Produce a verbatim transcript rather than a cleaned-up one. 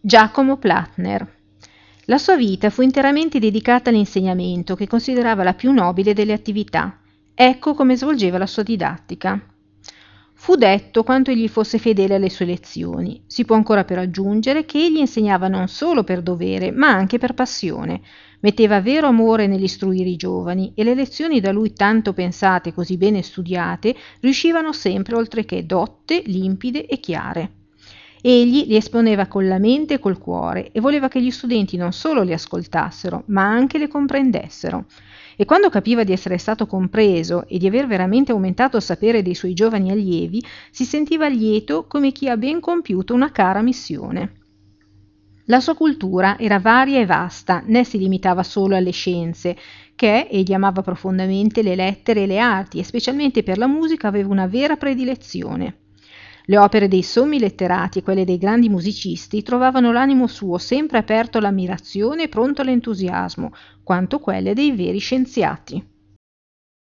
Giacomo Plattner. La sua vita fu interamente dedicata all'insegnamento, che considerava la più nobile delle attività. Ecco come svolgeva la sua didattica. Fu detto quanto egli fosse fedele alle sue lezioni. Si può ancora però aggiungere che egli insegnava non solo per dovere, ma anche per passione. Metteva vero amore nell'istruire i giovani e le lezioni da lui tanto pensate e così bene studiate riuscivano sempre oltre che dotte, limpide e chiare. Egli li esponeva con la mente e col cuore e voleva che gli studenti non solo li ascoltassero, ma anche le comprendessero. E quando capiva di essere stato compreso e di aver veramente aumentato il sapere dei suoi giovani allievi, si sentiva lieto come chi ha ben compiuto una cara missione. La sua cultura era varia e vasta, né si limitava solo alle scienze, che egli amava profondamente le lettere e le arti, e specialmente per la musica aveva una vera predilezione. Le opere dei sommi letterati e quelle dei grandi musicisti trovavano l'animo suo sempre aperto all'ammirazione e pronto all'entusiasmo, quanto quelle dei veri scienziati.